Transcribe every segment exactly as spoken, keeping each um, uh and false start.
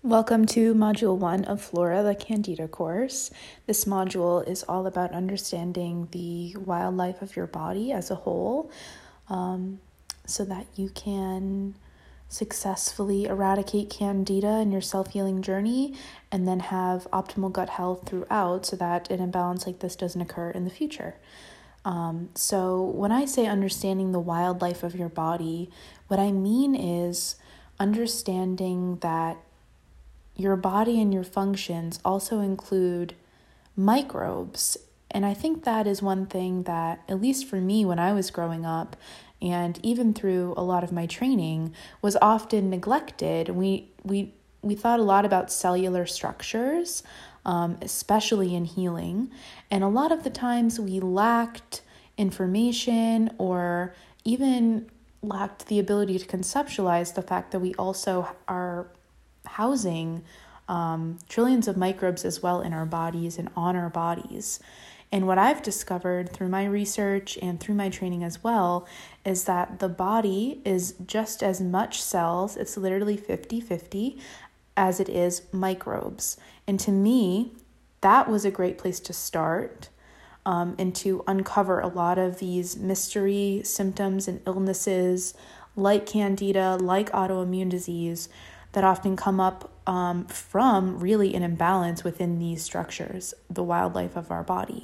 Welcome to Module one of Flora, the Candida course. This module is all about understanding the wildlife of your body as a whole, um, so that you can successfully eradicate Candida in your self-healing journey and then have optimal gut health throughout so that an imbalance like this doesn't occur in the future. Um, so when I say understanding the wildlife of your body, what I mean is understanding that your body and your functions also include microbes. And I think that is one thing that, at least for me when I was growing up, and even through a lot of my training, was often neglected. We we we thought a lot about cellular structures, um, especially in healing. And a lot of the times we lacked information or even lacked the ability to conceptualize the fact that we also are housing um, trillions of microbes as well in our bodies and on our bodies. And what I've discovered through my research and through my training as well is that the body is just as much cells, it's literally fifty-fifty, as it is microbes. And to me, that was a great place to start um, and to uncover a lot of these mystery symptoms and illnesses like Candida, like autoimmune disease, that often come up um, from really an imbalance within these structures, the wildlife of our body.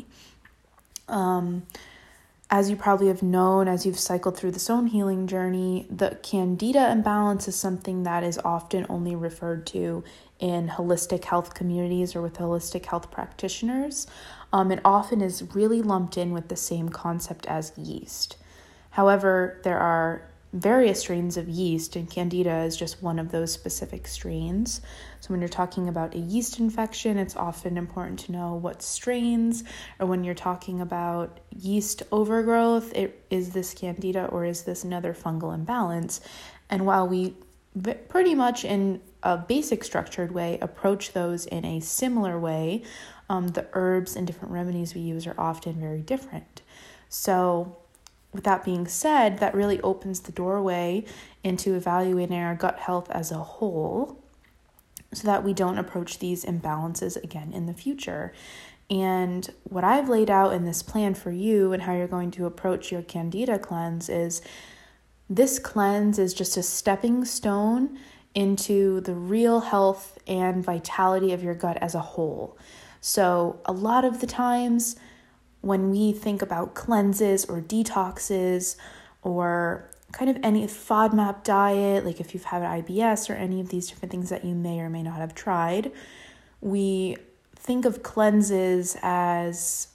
Um, as you probably have known, as you've cycled through this own healing journey, the Candida imbalance is something that is often only referred to in holistic health communities or with holistic health practitioners. Um, it often is really lumped in with the same concept as yeast. However, there are various strains of yeast, and Candida is just one of those specific strains. So when you're talking about a yeast infection, it's often important to know what strains, or when you're talking about yeast overgrowth, it, is this Candida or is this another fungal imbalance? And while we pretty much in a basic structured way approach those in a similar way, um, the herbs and different remedies we use are often very different. So with that being said, that really opens the doorway into evaluating our gut health as a whole so that we don't approach these imbalances again in the future. And what I've laid out in this plan for you and how you're going to approach your Candida cleanse is this cleanse is just a stepping stone into the real health and vitality of your gut as a whole. So a lot of the times, when we think about cleanses or detoxes or kind of any FODMAP diet, like if you've had I B S or any of these different things that you may or may not have tried, we think of cleanses as,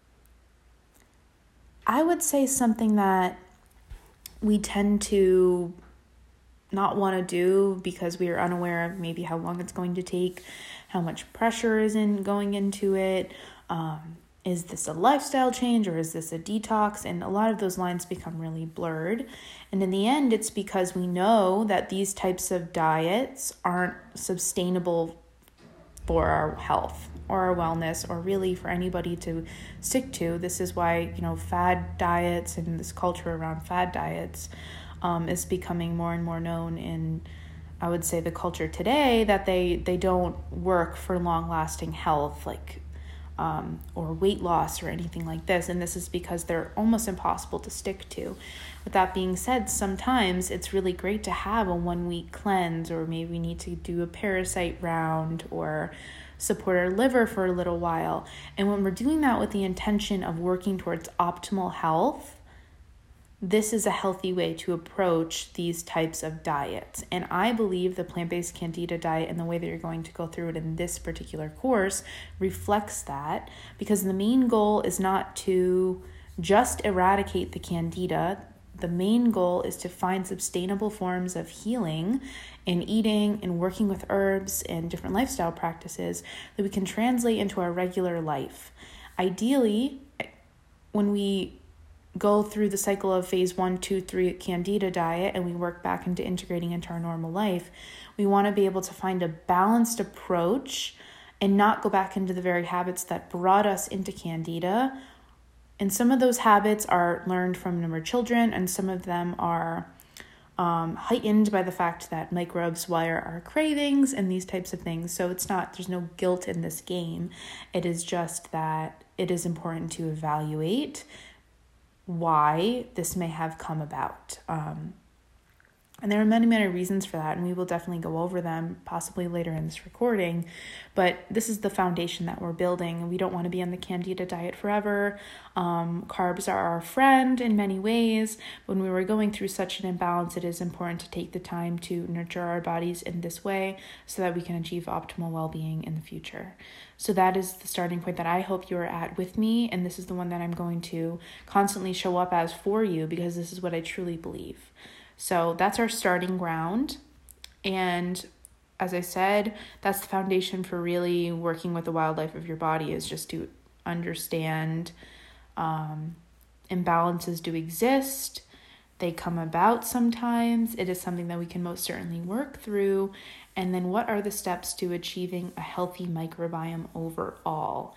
I would say, something that we tend to not want to do because we are unaware of maybe how long it's going to take, how much pressure is in going into it, um, is this a lifestyle change or is this a detox? And a lot of those lines become really blurred. And in the end, it's because we know that these types of diets aren't sustainable for our health or our wellness or really for anybody to stick to. This is why, you know, fad diets and this culture around fad diets um, is becoming more and more known in, I would say, the culture today, that they, they don't work for long-lasting health, like Um, or weight loss or anything like this. And this is because they're almost impossible to stick to. With that being said, sometimes it's really great to have a one week cleanse, or maybe we need to do a parasite round or support our liver for a little while. And when we're doing that with the intention of working towards optimal health, this is a healthy way to approach these types of diets. And I believe the plant-based Candida diet and the way that you're going to go through it in this particular course reflects that, because the main goal is not to just eradicate the Candida. The main goal is to find sustainable forms of healing in eating and working with herbs and different lifestyle practices that we can translate into our regular life. Ideally, when we go through the cycle of phase one, two, three Candida diet and we work back into integrating into our normal life, we want to be able to find a balanced approach and not go back into the very habits that brought us into Candida. And some of those habits are learned from when we're children, and some of them are um, heightened by the fact that microbes wire our cravings and these types of things. So it's not, there's no guilt in this game. It is just that it is important to evaluate why this may have come about. Um, And there are many, many reasons for that, and we will definitely go over them possibly later in this recording. But this is the foundation that we're building. We don't want to be on the Candida diet forever. Um, carbs are our friend in many ways. When we were going through such an imbalance, it is important to take the time to nurture our bodies in this way so that we can achieve optimal well-being in the future. So that is the starting point that I hope you are at with me, and this is the one that I'm going to constantly show up as for you, because this is what I truly believe. So that's our starting ground. And as I said, that's the foundation for really working with the wildlife of your body, is just to understand um, imbalances do exist. They come about sometimes. It is something that we can most certainly work through. And then what are the steps to achieving a healthy microbiome overall?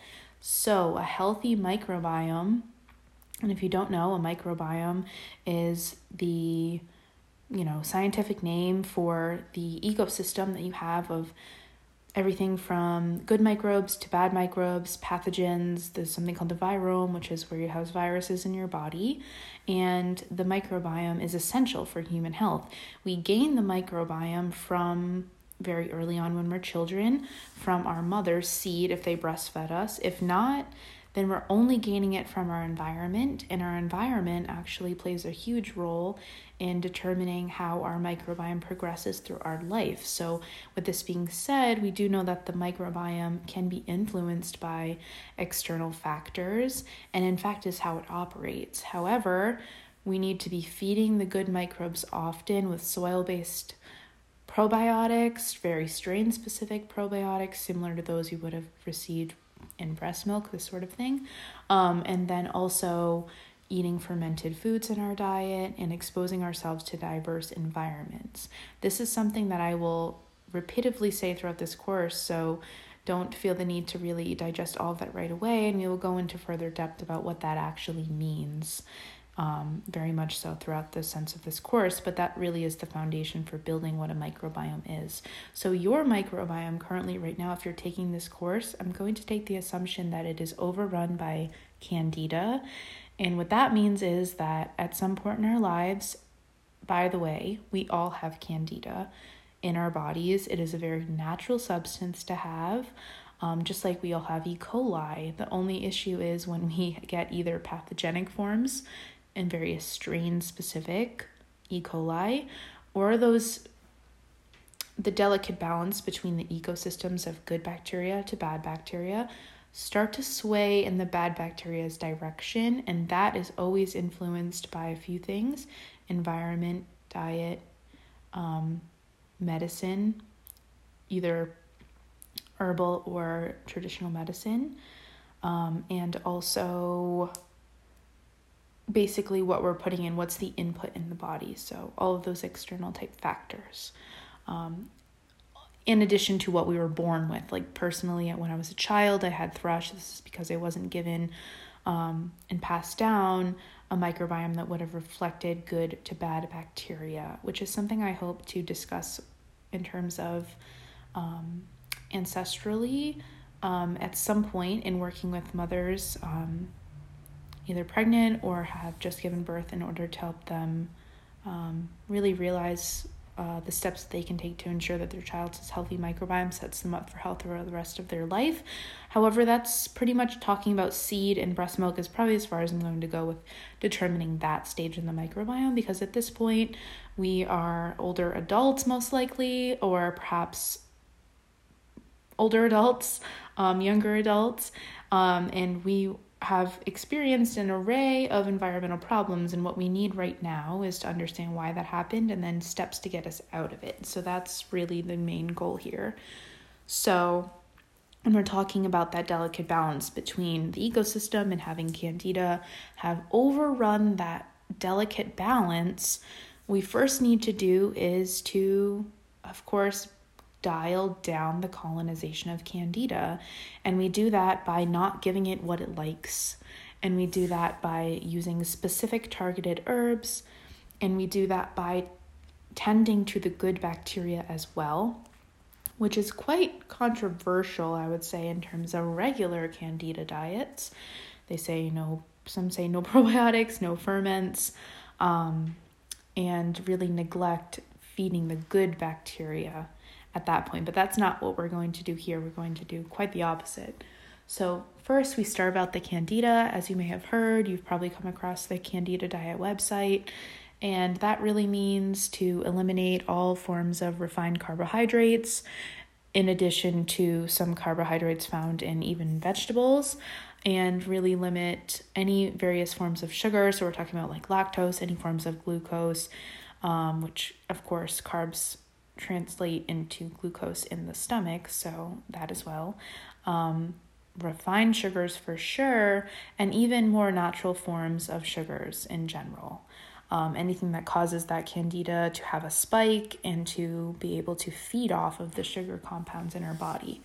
So a healthy microbiome, and if you don't know, a microbiome is the you know, scientific name for the ecosystem that you have of everything from good microbes to bad microbes, pathogens. There's something called the virome, which is where you house viruses in your body. And the microbiome is essential for human health. We gain the microbiome from very early on when we're children, from our mother's seed if they breastfed us. If not, then we're only gaining it from our environment, and our environment actually plays a huge role in determining how our microbiome progresses through our life. So with this being said, we do know that the microbiome can be influenced by external factors, and in fact is how it operates. However, we need to be feeding the good microbes often with soil-based probiotics, very strain-specific probiotics, similar to those you would have received in breast milk, this sort of thing. Um, and then also eating fermented foods in our diet and exposing ourselves to diverse environments. This is something that I will repeatedly say throughout this course, so don't feel the need to really digest all of that right away, and we will go into further depth about what that actually means, um, very much so throughout the sense of this course, but that really is the foundation for building what a microbiome is. So your microbiome currently right now, if you're taking this course, I'm going to take the assumption that it is overrun by Candida. And what that means is that at some point in our lives, by the way, we all have Candida in our bodies. It is a very natural substance to have, um, just like we all have E. coli. The only issue is when we get either pathogenic forms and various strain-specific E. coli, or those the delicate balance between the ecosystems of good bacteria to bad bacteria start to sway in the bad bacteria's direction, and that is always influenced by a few things: environment, diet, um, medicine, either herbal or traditional medicine, um, and also basically what we're putting in, what's the input in the body. So all of those external type factors. Um, in addition to what we were born with. Like personally, when I was a child, I had thrush. This is because I wasn't given um, and passed down a microbiome that would have reflected good to bad bacteria, which is something I hope to discuss in terms of um, ancestrally um, at some point in working with mothers um, either pregnant or have just given birth, in order to help them um, really realize uh, the steps that they can take to ensure that their child's healthy microbiome sets them up for health for the rest of their life. However, that's pretty much talking about seed and breast milk is probably as far as I'm going to go with determining that stage in the microbiome, because at this point we are older adults most likely, or perhaps older adults, um, younger adults, um, and we have experienced an array of environmental problems, and what we need right now is to understand why that happened and then steps to get us out of it. So that's really the main goal here. So when we're talking about that delicate balance between the ecosystem and having Candida have overrun that delicate balance, we first need to do is to, of course, dial down the colonization of Candida. And we do that by not giving it what it likes. And we do that by using specific targeted herbs. And we do that by tending to the good bacteria as well, which is quite controversial, I would say, in terms of regular Candida diets. They say no, some say no probiotics, no ferments, um, and really neglect feeding the good bacteria at that point. But that's not what we're going to do here. We're going to do quite the opposite. So first, we starve out the Candida. As you may have heard, you've probably come across the Candida Diet website. And that really means to eliminate all forms of refined carbohydrates, in addition to some carbohydrates found in even vegetables, and really limit any various forms of sugar. So we're talking about like lactose, any forms of glucose, um, which of course carbs translate into glucose in the stomach, so that as well. Um, refined sugars for sure, and even more natural forms of sugars in general. Um, anything that causes that Candida to have a spike and to be able to feed off of the sugar compounds in our body.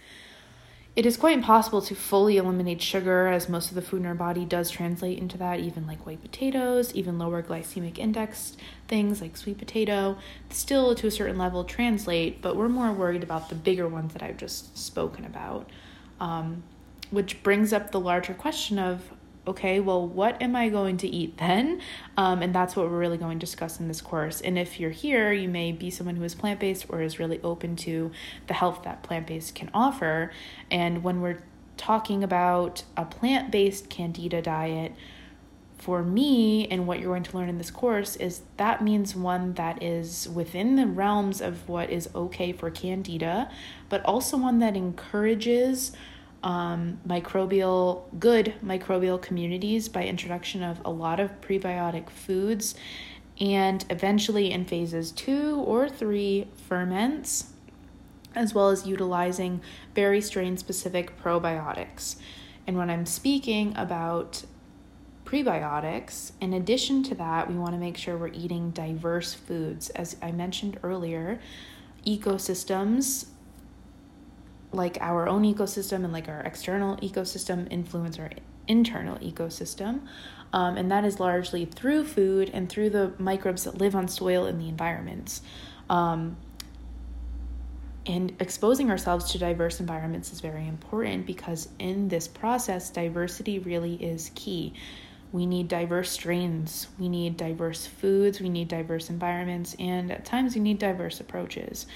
It is quite impossible to fully eliminate sugar, as most of the food in our body does translate into that, even like white potatoes, even lower glycemic index things like sweet potato, still to a certain level translate, but we're more worried about the bigger ones that I've just spoken about, um, which brings up the larger question of, okay, well, what am I going to eat then? Um, and that's what we're really going to discuss in this course. And if you're here, you may be someone who is plant-based or is really open to the health that plant-based can offer. And when we're talking about a plant-based Candida diet, for me, and what you're going to learn in this course, is that means one that is within the realms of what is okay for Candida, but also one that encourages Um, microbial, good microbial communities by introduction of a lot of prebiotic foods, and eventually in phases two or three, ferments, as well as utilizing very strain-specific probiotics. And when I'm speaking about prebiotics, in addition to that, we want to make sure we're eating diverse foods. As I mentioned earlier, ecosystems like our own ecosystem and like our external ecosystem influence our internal ecosystem. Um, and that is largely through food and through the microbes that live on soil in the environments. Um, and exposing ourselves to diverse environments is very important, because in this process, diversity really is key. We need diverse strains, we need diverse foods, we need diverse environments, and at times we need diverse approaches.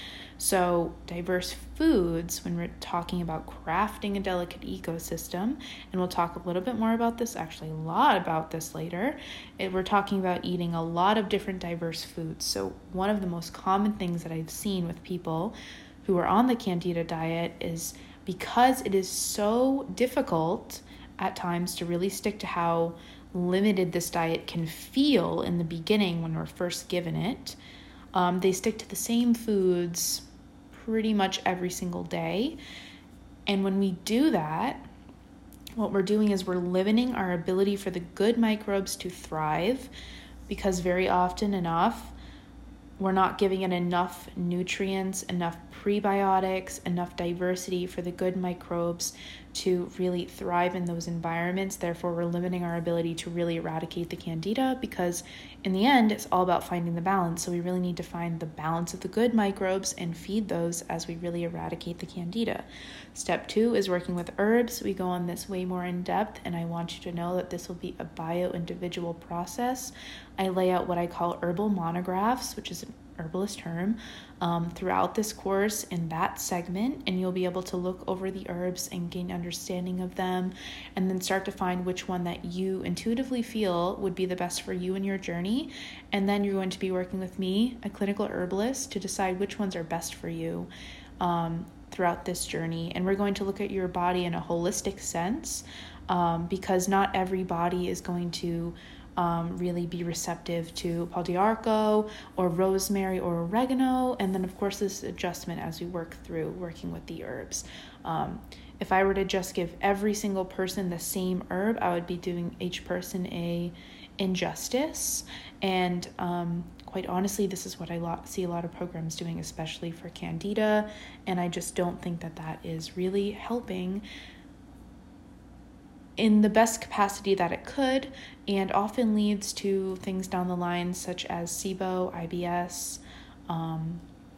So diverse foods, when we're talking about crafting a delicate ecosystem, and we'll talk a little bit more about this, actually a lot about this later, it, we're talking about eating a lot of different diverse foods. So one of the most common things that I've seen with people who are on the Candida diet is, because it is so difficult at times to really stick to how limited this diet can feel in the beginning when we're first given it, um, they stick to the same foods pretty much every single day. And when we do that, what we're doing is we're limiting our ability for the good microbes to thrive, because very often enough, we're not giving it enough nutrients, enough prebiotics, enough diversity for the good microbes to really thrive in those environments. Therefore, we're limiting our ability to really eradicate the Candida, because in the end, it's all about finding the balance. So we really need to find the balance of the good microbes and feed those as we really eradicate the Candida. Step two is working with herbs. We go on this way more in depth, and I want you to know that this will be a bio-individual process. I lay out what I call herbal monographs, which is an herbalist term, um, throughout this course in that segment, and you'll be able to look over the herbs and gain understanding of them, and then start to find which one that you intuitively feel would be the best for you in your journey. And then you're going to be working with me, a clinical herbalist, to decide which ones are best for you um, throughout this journey. And we're going to look at your body in a holistic sense, um, because not every body is going to Um, really be receptive to Pau d'Arco or rosemary or oregano. And then of course this adjustment as we work through working with the herbs. Um, if I were to just give every single person the same herb, I would be doing each person a injustice. And um, quite honestly, this is what I lo- see a lot of programs doing, especially for Candida. And I just don't think that that is really helping in the best capacity that it could, and often leads to things down the line such as SIBO, I B S, um,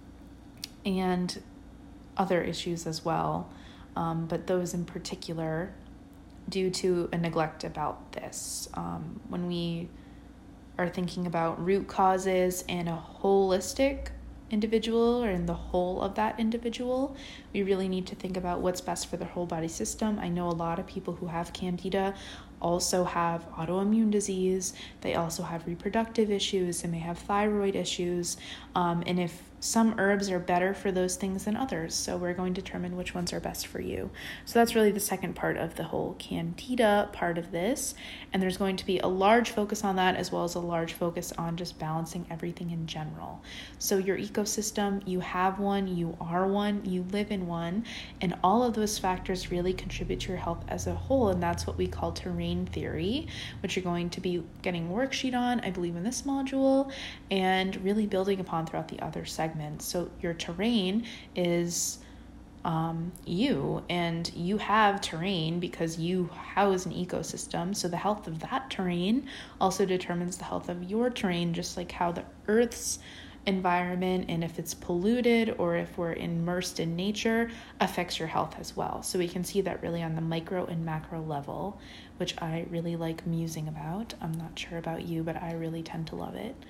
and other issues as well, um, but those in particular due to a neglect about this. Um, when we are thinking about root causes in a holistic individual or in the whole of that individual, we really need to think about what's best for their whole body system. I know a lot of people who have Candida also have autoimmune disease. They also have reproductive issues. They may have thyroid issues. Um, and if some herbs are better for those things than others, so we're going to determine which ones are best for you. So that's really the second part of the whole Candida part of this. And there's going to be a large focus on that, as well as a large focus on just balancing everything in general. So your ecosystem, you have one, you are one, you live in one, and all of those factors really contribute to your health as a whole. And that's what we call terrain theory, which you're going to be getting a worksheet on, I believe, in this module, and really building upon throughout the other segments. So your terrain is um, you, and you have terrain because you house an ecosystem. So the health of that terrain also determines the health of your terrain, just like how the Earth's environment, and if it's polluted or if we're immersed in nature, affects your health as well. So we can see that really on the micro and macro level, which I really like musing about. I'm not sure about you, but I really tend to love it.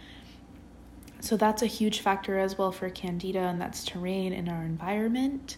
So that's a huge factor as well for Candida, and that's terrain in our environment.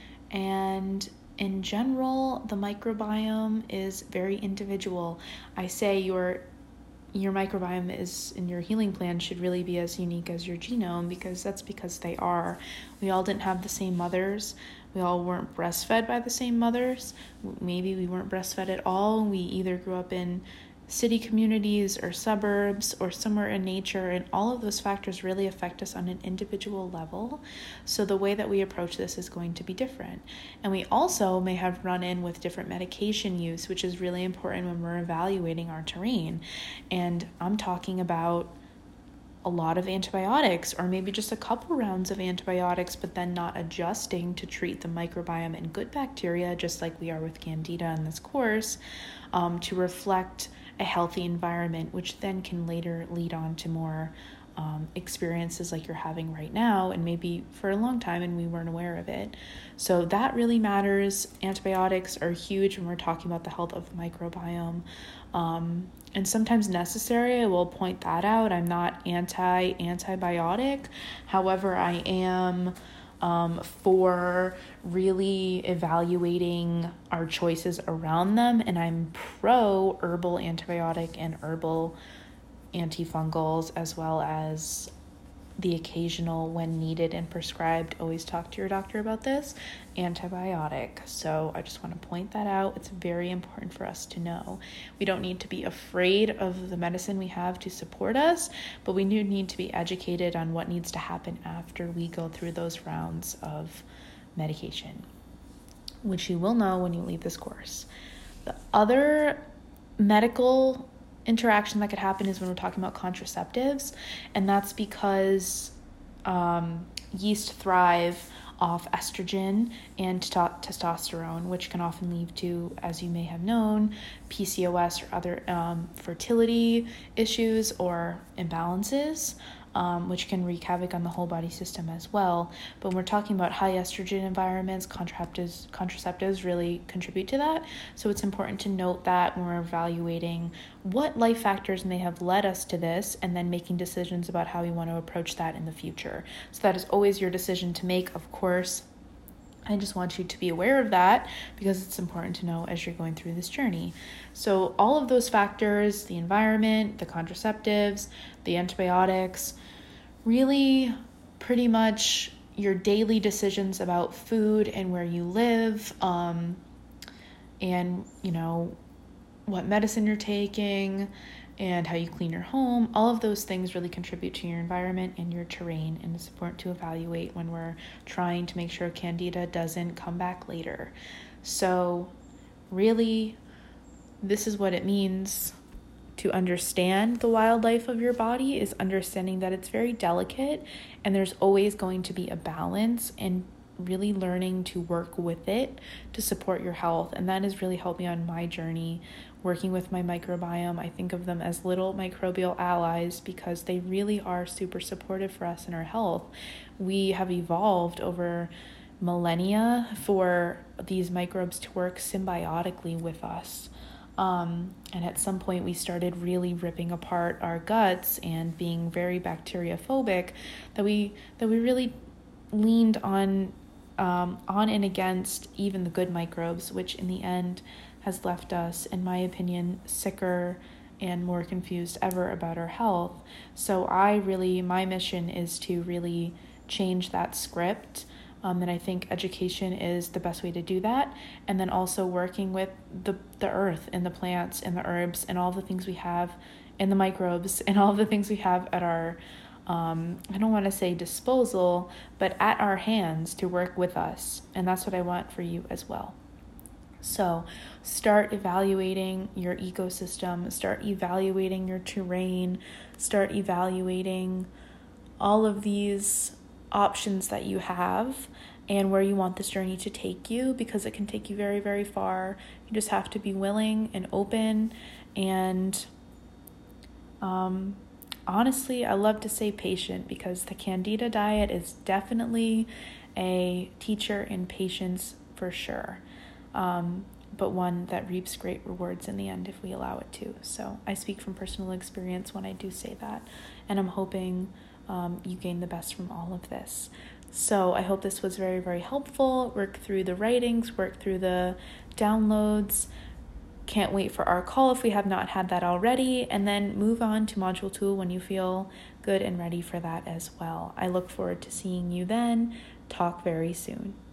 And in general, the microbiome is very individual. I say your your microbiome is in your healing plan should really be as unique as your genome, because that's because they are. We all didn't have the same mothers. We all weren't breastfed by the same mothers. Maybe we weren't breastfed at all. We either grew up in city communities or suburbs or somewhere in nature, and all of those factors really affect us on an individual level. So the way that we approach this is going to be different. And we also may have run in with different medication use, which is really important when we're evaluating our terrain. And I'm talking about a lot of antibiotics, or maybe just a couple rounds of antibiotics, but then not adjusting to treat the microbiome and good bacteria, just like we are with Candida in this course, um, to reflect a healthy environment, which then can later lead on to more um, experiences like you're having right now, and maybe for a long time and we weren't aware of it. So that really matters. Antibiotics are huge when we're talking about the health of the microbiome, um, and sometimes necessary. I will point that out. I'm not anti-antibiotic. However, I am Um, for really evaluating our choices around them, and I'm pro herbal antibiotic and herbal antifungals, as well as the occasional, when needed and prescribed, always talk to your doctor about this, antibiotic. So I just want to point that out. It's very important for us to know. We don't need to be afraid of the medicine we have to support us, but we do need to be educated on what needs to happen after we go through those rounds of medication, which you will know when you leave this course. The other medical interaction that could happen is when we're talking about contraceptives, and that's because um, yeast thrive off estrogen and t- testosterone, which can often lead to, as you may have known, P C O S or other um, fertility issues or imbalances, um, which can wreak havoc on the whole body system as well. But when we're talking about high estrogen environments, contraceptives, contraceptives really contribute to that. So it's important to note that when we're evaluating what life factors may have led us to this, and then making decisions about how we want to approach that in the future. So that is always your decision to make, of course. I just want you to be aware of that because it's important to know as you're going through this journey. So all of those factors, the environment, the contraceptives, the antibiotics, really pretty much your daily decisions about food and where you live, um, and, you know, what medicine you're taking and how you clean your home, all of those things really contribute to your environment and your terrain, and it's important to evaluate when we're trying to make sure Candida doesn't come back later. So really, this is what it means to understand the wildlife of your body, is understanding that it's very delicate and there's always going to be a balance, and really learning to work with it to support your health. And that has really helped me on my journey working with my microbiome. I think of them as little microbial allies because they really are super supportive for us in our health. We have evolved over millennia for these microbes to work symbiotically with us. Um, and at some point we started really ripping apart our guts and being very bacteriophobic that we that we really leaned on um, on and against even the good microbes, which in the end has left us, in my opinion, sicker and more confused ever about our health. So I really, my mission is to really change that script. Um, and I think education is the best way to do that. And then also working with the, the earth and the plants and the herbs and all the things we have and the microbes and all the things we have at our, um, I don't want to say disposal, but at our hands to work with us. And that's what I want for you as well. So start evaluating your ecosystem, start evaluating your terrain, start evaluating all of these options that you have and where you want this journey to take you, because it can take you very, very far. You just have to be willing and open. And um, honestly, I love to say patient, because the Candida diet is definitely a teacher in patience for sure. Um, but one that reaps great rewards in the end if we allow it to. So I speak from personal experience when I do say that, and I'm hoping um, you gain the best from all of this. So I hope this was very, very helpful. Work through the writings, work through the downloads. Can't wait for our call if we have not had that already, and then move on to module two when you feel good and ready for that as well. I look forward to seeing you then. Talk very soon.